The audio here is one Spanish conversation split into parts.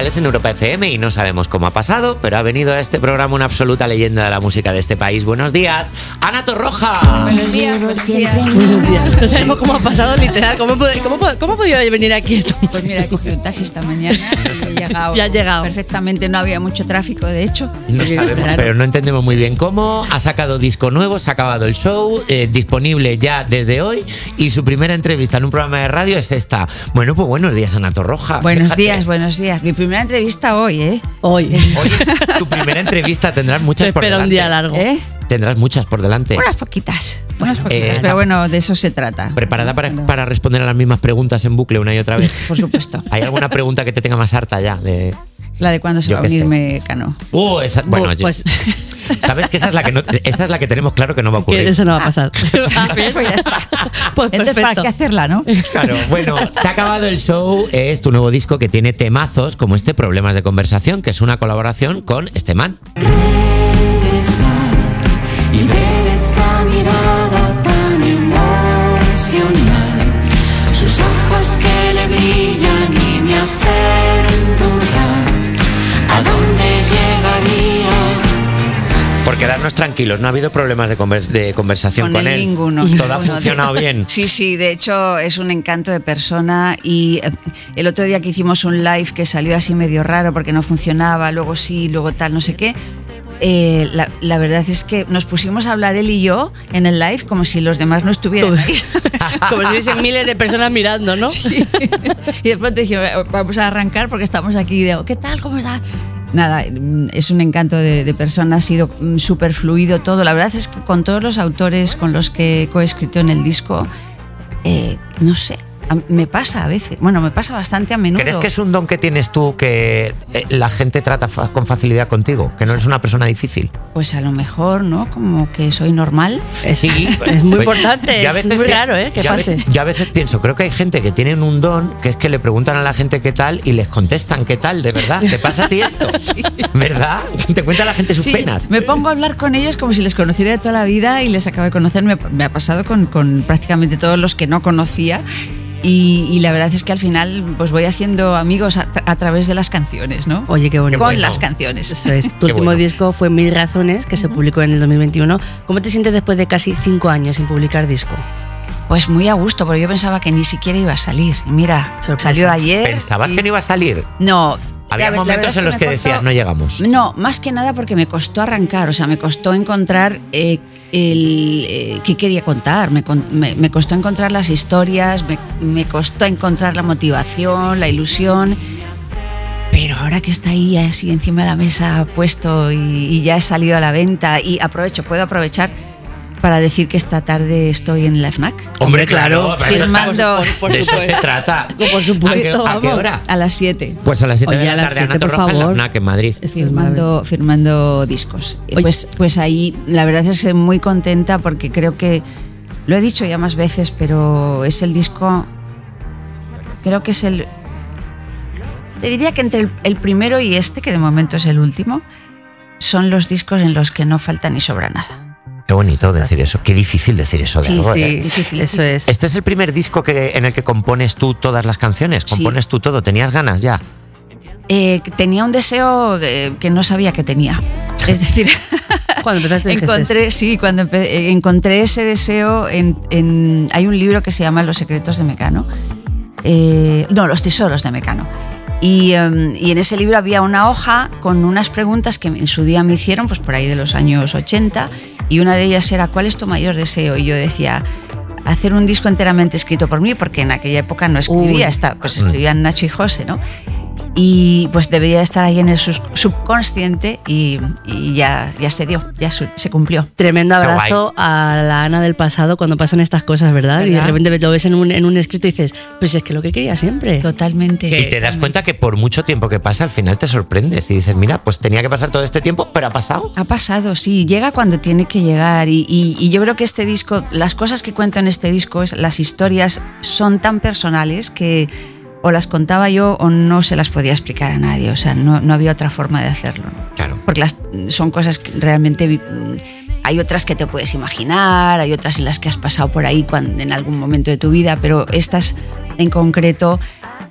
Miércoles en Europa FM y no sabemos cómo ha pasado, pero ha venido a este programa una absoluta leyenda de la música de este país. Buenos días, Ana Torroja. Buenos días, buenos días. No sabemos cómo ha pasado, literal. ¿Cómo ha podido venir aquí? Pues mira, he cogido un taxi esta mañana y he llegado. Ya has llegado. Perfectamente, no había mucho tráfico, de hecho. No sabemos, Claro. pero no entendemos muy bien cómo. Ha sacado disco nuevo, se ha acabado el show, disponible ya desde hoy, y su primera entrevista en un programa de radio es esta. Bueno, pues buenos días, Ana Torroja. Buenos Fíjate. días, buenos días. Mi primera entrevista hoy, ¿eh? Hoy. Hoy es tu primera entrevista, tendrás muchas por Espera delante. un día largo. Tendrás muchas por delante. Unas poquitas, pero bueno, de eso se trata. ¿Preparada para responder a las mismas preguntas en bucle una y otra vez? Por supuesto. ¿Hay alguna pregunta que te tenga más harta ya? La de cuándo se Yo va a qué venir sé. Mecano. Bueno, Pues sabes que esa es la que tenemos claro que no va a ocurrir. que eso no va a pasar. Pues ya está. Pues Entonces, ¿para perfecto. qué hacerla, no? Claro, bueno, se ha acabado el show. Es tu nuevo disco que tiene temazos como este Problemas de Conversación, que es una colaboración con este man. Regresar y ver esa mirada tan emocional, sus ojos que le brillan y me hacen dudar a dónde llegaría. Por quedarnos tranquilos, no ha habido problemas de conversación con él. Ninguno. Todo ha Ninguno. funcionado bien. Sí, de hecho es un encanto de persona, y el otro día que hicimos un live que salió así medio raro porque no funcionaba, luego sí, luego tal, no sé qué. La verdad es que nos pusimos a hablar él y yo en el live como si los demás no estuvieran ahí. Como si hubiesen miles de personas mirando, ¿no? Sí. Y de pronto dije, vamos a arrancar porque estamos aquí. Digo, ¿qué tal? ¿Cómo está? Nada, es un encanto de persona, ha sido súper fluido todo. La verdad es que con todos los autores con los que he coescrito en el disco, no sé, me pasa a veces, bueno, me pasa bastante a menudo. ¿Crees que es un don que tienes tú que la gente trata con facilidad contigo? ¿Que no eres una persona difícil? Pues a lo mejor, ¿no? Como que soy normal. Sí, Es muy importante, yo a es veces muy raro, ¿eh? Que pase. Yo a veces pienso, creo que hay gente que tienen un don, que es que le preguntan a la gente qué tal y les contestan qué tal, de verdad. ¿Te pasa a ti esto? ¿Verdad? Te cuenta la gente sus Sí, penas. me pongo a hablar con ellos como si les conociera de toda la vida y les acabo de conocer. Me ha pasado con prácticamente todos los que no conocía. Y la verdad es que al final pues voy haciendo amigos a través de las canciones, ¿no? Oye, qué bonito. Con bueno. las canciones. Eso es. Tu Qué último bueno. disco fue Mil Razones, que se publicó en el 2021. ¿Cómo te sientes después de casi 5 años sin publicar disco? Pues muy a gusto, porque yo pensaba que ni siquiera iba a salir. Y mira, Sorpresa. salió ayer. ¿Pensabas y- que no iba a salir? No. Había la momentos verdad es en los me que costó- decías, no llegamos. No, más que nada porque me costó arrancar, o sea, me costó encontrar qué quería contar, me costó encontrar las historias, me costó encontrar la motivación, la ilusión. Pero ahora que está ahí así encima de la mesa puesto y ya he salido a la venta, y puedo aprovechar para decir que esta tarde estoy en la FNAC. Hombre, claro. claro, firmando. Por de eso supuesto. se trata. Por supuesto, ¿A qué vamos. hora? A las 7. Pues a las 7 Oye, de la a las tarde, Ana 7, por Torroja, en la favor. FNAC en Madrid. Esto es maravilloso. Firmando discos. Oye. Pues ahí la verdad es que muy contenta porque creo que, lo he dicho ya más veces, pero es el disco, creo que es te diría que entre el primero y este, que de momento es el último, son los discos en los que no falta ni sobra nada. Qué bonito decir eso. Qué difícil decir eso de Sí, algo, sí. ¿eh? Difícil. Eso es. ¿Este es el primer disco en el que compones tú todas las canciones? Sí. ¿Compones tú todo? ¿Tenías ganas ya? Tenía un deseo que no sabía que tenía. Es decir, Cuando empezaste cuando encontré ese deseo hay un libro que se llama Los secretos de Mecano. Los tesoros de Mecano. Y en ese libro había una hoja con unas preguntas que en su día me hicieron, pues por ahí de los años 80, y una de ellas era, ¿cuál es tu mayor deseo? Y yo decía, hacer un disco enteramente escrito por mí, porque en aquella época no escribía, escribían Nacho y José, ¿no? Y pues debería estar ahí en el subconsciente, y ya se dio, se cumplió. Tremendo Qué abrazo a la Ana del pasado cuando pasan estas cosas, ¿verdad? Y de ¿Verdad? repente lo ves en un escrito y dices, pues es que lo que quería siempre. Totalmente. Y te das cuenta que por mucho tiempo que pasa, al final te sorprendes y dices, mira, pues tenía que pasar todo este tiempo, pero ha pasado. Ha pasado, sí, llega cuando tiene que llegar, y yo creo que este disco, las cosas que cuento en este disco, las historias son tan personales que o las contaba yo o no se las podía explicar a nadie, o sea, no había otra forma de hacerlo, ¿no? Claro. Porque son cosas que realmente hay otras que te puedes imaginar, hay otras en las que has pasado por ahí en algún momento de tu vida, pero estas en concreto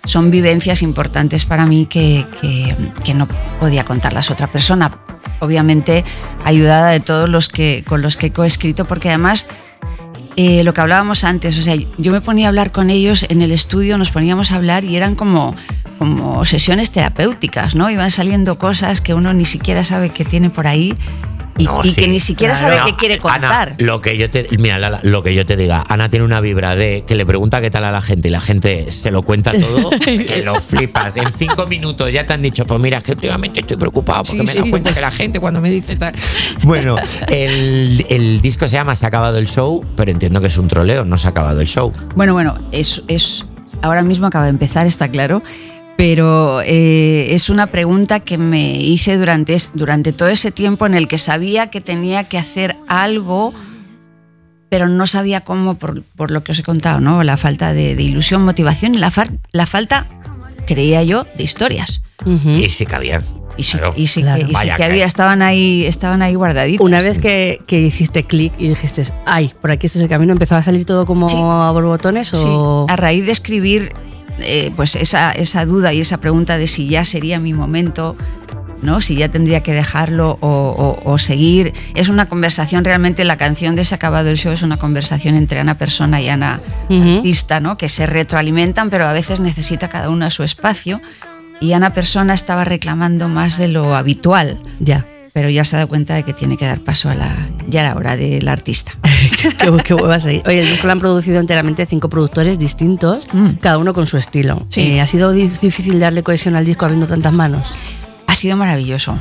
son vivencias importantes para mí que no podía contarlas a otra persona. Obviamente ayudada de todos con los que he coescrito, porque además lo que hablábamos antes, o sea, yo me ponía a hablar con ellos en el estudio, nos poníamos a hablar y eran como sesiones terapéuticas, ¿no? Iban saliendo cosas que uno ni siquiera sabe que tiene por ahí. Y que ni siquiera sabe qué quiere contar. Ana, lo que yo te diga, Ana tiene una vibra de que le pregunta qué tal a la gente y la gente se lo cuenta todo, que lo flipas. En 5 minutos ya te han dicho, pues mira, que últimamente estoy preocupado porque me he dado cuenta que la gente cuando me dice tal. Bueno, el disco se llama Se ha acabado el show, pero entiendo que es un troleo, no se ha acabado el show. Bueno, es ahora mismo acaba de empezar, está claro. Pero es una pregunta que me hice durante todo ese tiempo en el que sabía que tenía que hacer algo, pero no sabía cómo, por lo que os he contado, ¿no? La falta de ilusión, motivación y la falta, creía yo, de historias. Y sí que había. Y sí, claro. y sí que había, estaban ahí guardaditas. Una vez que hiciste clic y dijiste, ay, por aquí este es el camino, ¿empezó a salir todo como a borbotones? Sí, a raíz de escribir... pues esa duda y esa pregunta de si ya sería mi momento, ¿no? Si ya tendría que dejarlo o seguir. Es una conversación, realmente la canción de Se ha acabado el show es una conversación entre Ana persona y Ana artista, ¿no? Que se retroalimentan, pero a veces necesita cada una su espacio, y Ana persona estaba reclamando más de lo habitual. Ya. Pero ya se ha dado cuenta de que tiene que dar paso ya era hora del artista. Qué huevas ahí. Oye, el disco lo han producido enteramente 5 productores distintos, cada uno con su estilo. Sí. ¿Ha sido difícil darle cohesión al disco habiendo tantas manos? Ha sido maravilloso.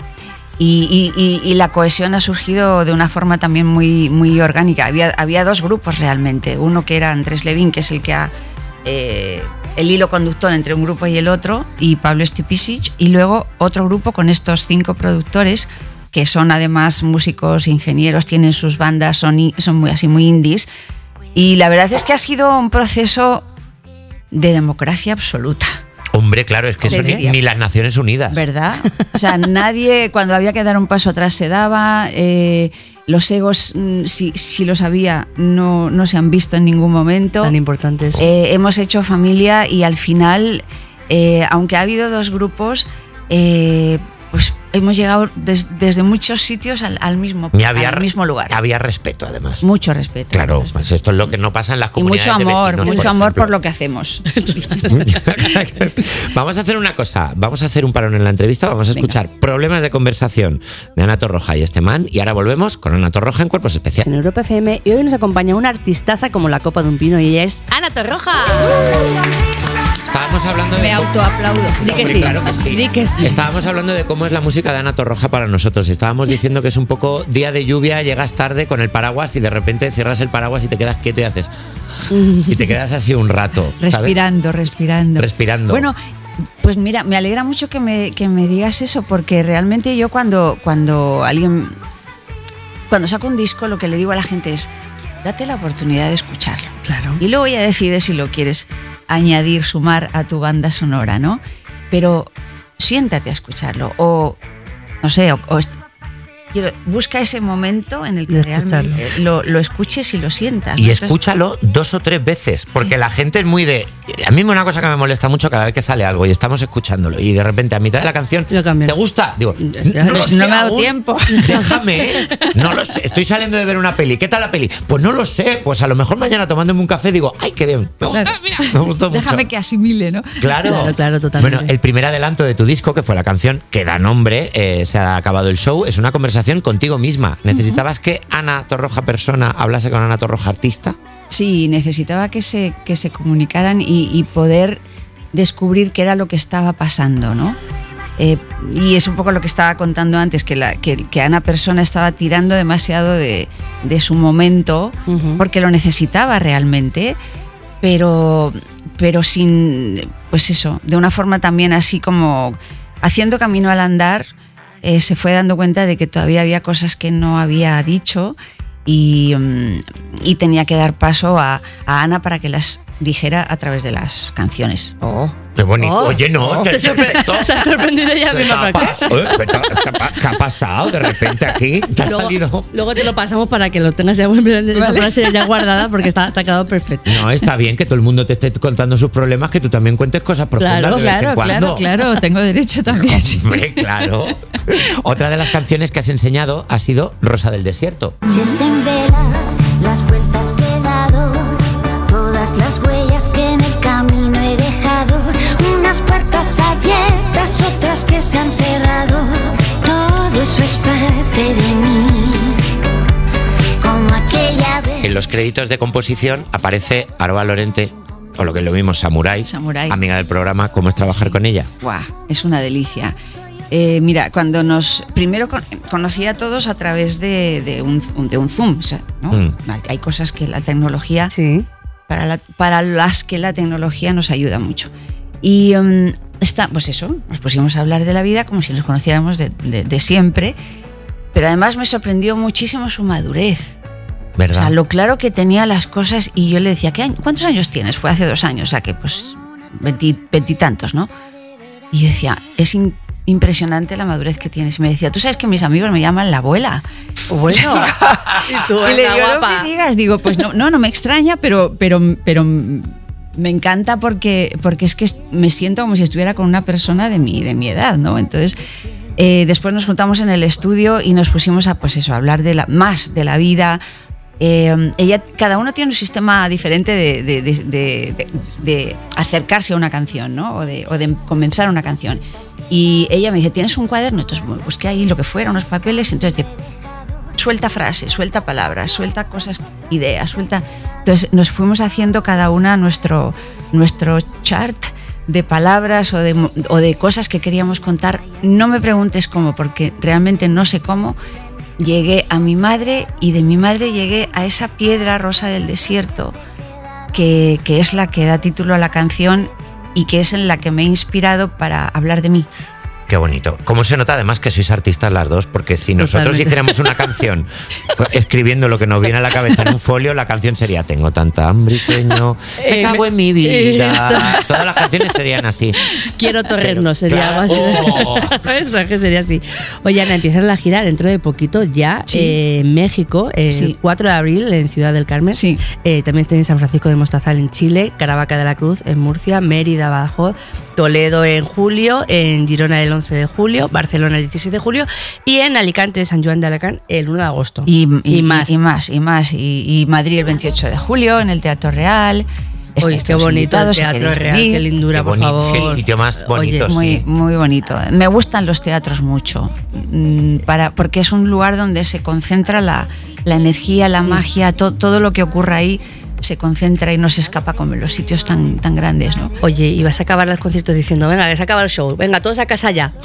Y la cohesión ha surgido de una forma también muy, muy orgánica. Había 2 grupos realmente. Uno que era Andrés Levin, que es el que ha... el hilo conductor entre un grupo y el otro, y Pablo Stupisic, y luego otro grupo con estos 5 productores que son además músicos, ingenieros, tienen sus bandas, son muy indies, y la verdad es que ha sido un proceso de democracia absoluta. Hombre, claro, es que eso ni las Naciones Unidas. ¿Verdad? O sea, nadie, cuando había que dar un paso atrás se daba, los egos, si los había, no se han visto en ningún momento. Tan importante eso. Hemos hecho familia y al final, aunque ha habido 2 grupos, pues hemos llegado desde muchos sitios al mismo lugar. Había respeto, además. Mucho respeto. Claro, mucho respeto. pues esto es lo que no pasa en las comunidades. Y mucho amor por ejemplo. lo que hacemos. Vamos a hacer una cosa, vamos a hacer un parón en la entrevista, vamos a escuchar Problemas de conversación de Ana Torroja y este man, y ahora volvemos con Ana Torroja en Cuerpos Especiales. En Europa FM, y hoy nos acompaña una artistaza como la copa de un pino, y ella es Ana Torroja. Estábamos hablando de... Me autoaplaudo. Di que Hombre, sí. claro que sí. Di que sí. Estábamos hablando de cómo es la música de Ana Torroja para nosotros. Estábamos diciendo que es un poco día de lluvia, llegas tarde con el paraguas y de repente cierras el paraguas y te quedas quieto y haces... Y te quedas así un rato, ¿sabes? Respirando. Bueno, pues mira, me alegra mucho que me digas eso, porque realmente yo cuando saco un disco, lo que le digo a la gente es, date la oportunidad de escucharlo. Claro. Y luego ya decides si lo quieres añadir, sumar a tu banda sonora, ¿no? Pero siéntate a escucharlo, o no sé, busca ese momento en el que realmente lo escuches y lo sientas, ¿no? Y escúchalo 2 o 3 veces, porque la gente es muy de... A mí una cosa que me molesta mucho cada vez que sale algo y estamos escuchándolo y de repente a mitad de la canción ¿te gusta? Digo, no me ha dado tiempo. Déjame, no lo sé, estoy saliendo de ver una peli. ¿Qué tal la peli? Pues no lo sé, pues a lo mejor mañana tomándome un café digo, ay, qué bien, me gusta, mira, me gustó mucho. Déjame que asimile, ¿no? Claro, totalmente. Bueno, el primer adelanto de tu disco, que fue la canción que da nombre, Se ha acabado el show, es una conversación contigo misma. ¿Necesitabas que Ana Torroja persona hablase con Ana Torroja artista? Sí, necesitaba que se comunicaran y poder descubrir qué era lo que estaba pasando, ¿no? Y es un poco lo que estaba contando antes, que Ana persona estaba tirando demasiado de su momento, porque lo necesitaba realmente, pero sin, pues eso, de una forma también así como haciendo camino al andar, se fue dando cuenta de que todavía había cosas que no había dicho y tenía que dar paso a Ana para que las dijera a través de las canciones. Qué bonito. Oh. Oye, no. Se ha sorprendido ella misma. ¿Qué ha pasado? De repente aquí te ha salido. Luego te lo pasamos para que lo tengas ya, esa frase ya guardada porque te ha quedado perfecto. No, está bien que todo el mundo te esté contando sus problemas, que tú también cuentes cosas profundas de vez en cuando. Claro, tengo derecho también. Hombre, claro. Otra de las canciones que has enseñado ha sido Rosa del Desierto. Si es en vela, las vueltas que he dado, todas las huellas que en el camino he dejado, unas puertas abiertas, otras que se han cerrado, todo eso es parte de mí, como aquella vez. En los créditos de composición aparece Aroa Lorente, o lo que es lo mismo, Samurai, amiga del programa. ¿Cómo es trabajar con ella? Guau, es una delicia. Mira, cuando primero conocí a todos a través de un Zoom, ¿no? Hay cosas que la tecnología, sí, para las que la tecnología nos ayuda mucho. Y pues eso, nos pusimos a hablar de la vida como si nos conociéramos de siempre, pero además me sorprendió muchísimo su madurez. ¿Verdad? O sea, lo claro que tenía las cosas, y yo le decía, ¿cuántos años tienes? Fue hace 2 años, o sea que pues 20 y tantos, ¿no? Y yo decía, es impresionante la madurez que tienes. Y me decía, tú sabes que mis amigos me llaman la abuela. Bueno, y tú, y le digo, guapa. no me digas, digo, pues no me extraña, pero me encanta porque es que me siento como si estuviera con una persona de mi edad, ¿no? Entonces, después nos juntamos en el estudio y nos pusimos a, pues eso, a hablar más de la vida. Cada uno tiene un sistema diferente de acercarse a una canción, ¿no? O de comenzar una canción. Y ella me dice, ¿tienes un cuaderno? Entonces busqué ahí lo que fuera, unos papeles, entonces suelta frases, suelta palabras, suelta cosas, ideas, suelta. Entonces nos fuimos haciendo cada una nuestro chart de palabras o de cosas que queríamos contar. No me preguntes cómo, porque realmente no sé cómo. Llegué a mi madre y de mi madre llegué a esa piedra rosa del desierto que es la que da título a la canción y que es en la que me he inspirado para hablar de mí. Qué bonito. ¿Cómo se nota además que sois artistas las dos? Porque si nosotros hiciéramos una canción escribiendo lo que nos viene a la cabeza en un folio, la canción sería Tengo tanta hambre y sueño, me cago en mi vida. Todas las canciones serían así. Quiero torrernos, sería algo así. Eso, que sería así. Oye, Ana, empiezas la gira dentro de poquito ya en México, el 4 de abril en Ciudad del Carmen. Sí. También tenéis San Francisco de Mostazal en Chile, Caravaca de la Cruz en Murcia, Mérida, Badajoz, Toledo en julio, en Girona el 11 de julio, Barcelona el 16 de julio y en Alicante, San Juan de Alacant el 1 de agosto. Y más. Y Madrid el 28 de julio en el Teatro Real. Oye, qué bonito el Teatro Real, qué lindura, por favor. Qué sitio más bonito. Oye, muy bonito. Me gustan los teatros mucho, porque es un lugar donde se concentra la energía, la magia, todo lo que ocurre ahí se concentra y no se escapa como en los sitios tan grandes, ¿no? Oye, y vas a acabar los conciertos diciendo, venga, que se acaba el show, venga, todos a casa ya.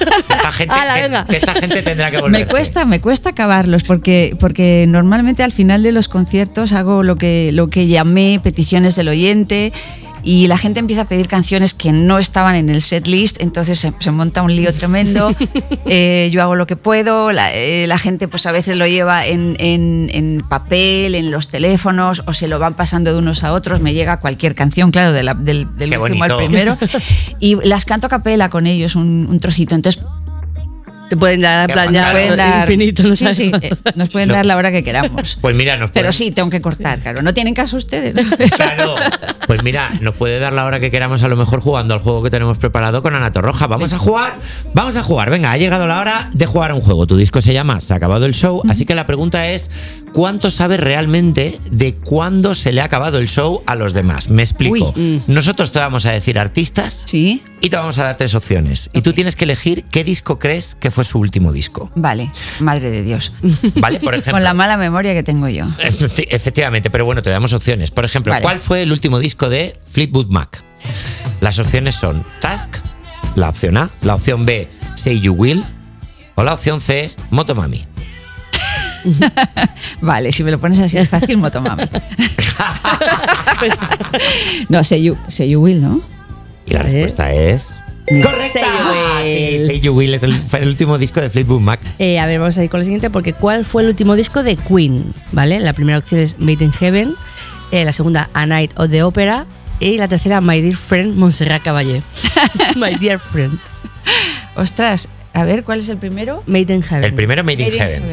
Esta gente tendrá que volverse. Me cuesta acabarlos porque normalmente al final de los conciertos hago lo que llamé peticiones del oyente. Y la gente empieza a pedir canciones que no estaban en el set list, entonces se monta un lío tremendo. Yo hago lo que puedo, la gente pues a veces lo lleva en papel, en los teléfonos, o se lo van pasando de unos a otros. Me llega cualquier canción, claro, del último al primero, y las canto a capela con ellos, un trocito. Entonces te pueden dar infinito, ¿no? Sí, nos pueden dar la hora que queramos. Pues mira, pero sí, tengo que cortar, claro. No tienen caso ustedes, ¿no? Claro. Pues mira, nos puede dar la hora que queramos, a lo mejor jugando al juego que tenemos preparado con Ana Torroja. ¿Vamos a jugar? Venga, ha llegado la hora de jugar a un juego. Tu disco se llama Se ha acabado el show, así que la pregunta es, ¿cuánto sabes realmente de cuándo se le ha acabado el show a los demás? Me explico. Nosotros te vamos a decir artistas. Sí. Y te vamos a dar 3 opciones. Y tú tienes que elegir qué disco crees que fue su último disco. Vale, madre de Dios. Vale, por ejemplo. Con la mala memoria que tengo yo. Efectivamente, pero bueno, te damos opciones. Por ejemplo, ¿cuál fue el último disco de Fleetwood Mac? Las opciones son Task, la opción A, la opción B, Say You Will, o la opción C, Motomami. Vale, si me lo pones así es fácil, Motomami. No, Say You Will, ¿no? Y la respuesta es... ¡correcta! Say You Will es el último disco de Fleetwood Mac. A ver, vamos a ir con la siguiente, porque ¿cuál fue el último disco de Queen? ¿Vale? La primera opción es Made in Heaven, la segunda A Night of the Opera Y la tercera, My Dear Friend, Montserrat Caballé. My Dear Friend. Ostras, a ver, ¿cuál es el primero? Made in Heaven. El primero, Made in Heaven.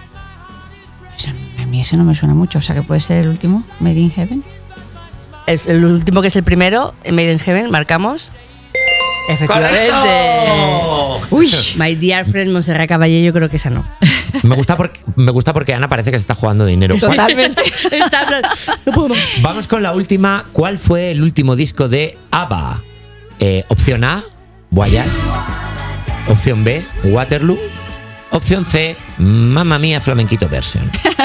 A mí ese no me suena mucho, o sea que puede ser el último, Made in Heaven. El último, que es el primero, Made in Heaven, marcamos. Efectivamente. ¡Correcto! Uy, My Dear Friend, Montserrat Caballé, yo creo que esa no. Me gusta porque Ana parece que se está jugando dinero. totalmente. Está en plan, no puedo más. Vamos con la última. ¿Cuál fue el último disco de ABBA? Opción A, Voyage. Opción B, Waterloo. Opción C, Mamma Mía Flamenquito Version.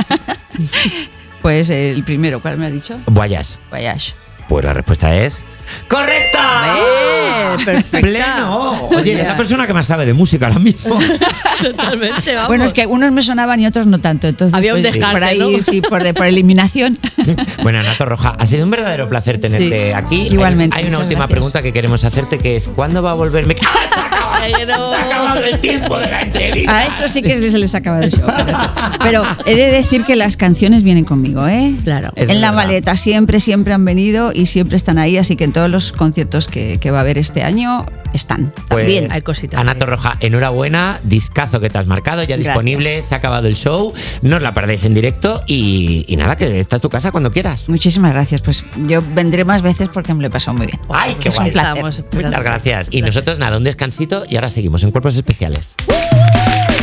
Pues el primero, ¿cuál me ha dicho? Voyage. Voyage. Pues la respuesta es ¡correcta! Perfecta. ¡Pleno! Oye, eres la persona que más sabe de música ahora mismo. Totalmente, vamos. Bueno, es que unos me sonaban y otros no tanto. Entonces, Había un descarte, por ahí, ¿no? sí, por eliminación. Bueno, Ana Torroja, ha sido un verdadero placer tenerte Sí, aquí. igualmente, Hay una muchas última gracias. pregunta que queremos hacerte, que es ¿cuándo va a volver? Ay, no. Se ha acabado el tiempo de la entrevista. A eso sí que se les acaba el show. Pero he de decir que las canciones vienen conmigo, ¿eh? Claro. Es En la verdad. maleta siempre han venido y siempre están ahí, así que en todos los conciertos que va a haber este año están Pues, también. Hay cositas. Ana Torroja, enhorabuena, discazo que te has marcado, ya Gracias. disponible, se ha acabado el show, no os la perdéis en directo y nada, que esta es tu casa cuando quieras. Muchísimas gracias. Pues yo vendré más veces porque me lo he pasado muy bien. ¡Ay, qué Es un guay! placer. Estamos Muchas gracias. Y nosotros nada, un descansito y ahora seguimos en Cuerpos Especiales.